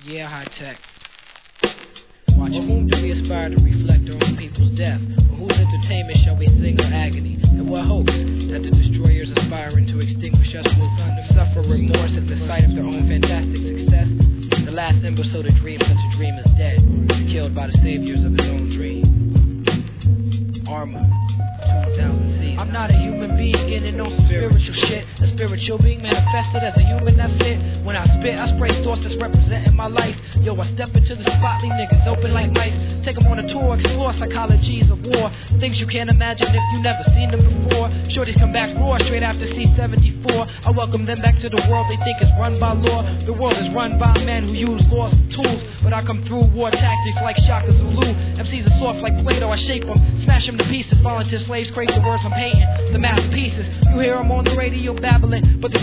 Yeah, high tech. Watch whom do we aspire to reflect our own people's death? For whose entertainment shall we sing our agony? And what hopes that the destroyers aspiring to extinguish us will suffer remorse at the sight of their own fantastic success? The last imbecile to dream such a dream is dead, killed by the saviors of his own dream. Armor, 2000 seasons. I'm not a human being getting on some spiritual shit. A spiritual being manifested as a human, that's it. When I spit, I spray thoughts that's representing my life. Yo, I step into the spot, leave niggas open like mice. Take them on a tour, explore psychologies of war. Things you can't imagine if you never seen them before. Shorties come back raw straight after C-74. I welcome them back to the world they think is run by law. The world is run by men who use laws and tools. But I come through war tactics like Shaka Zulu. MCs are soft like Play-Doh, I shape them, smash them to pieces. Volunteer slaves crave the words I'm painting, the masterpieces. You hear them on the radio babbling, but the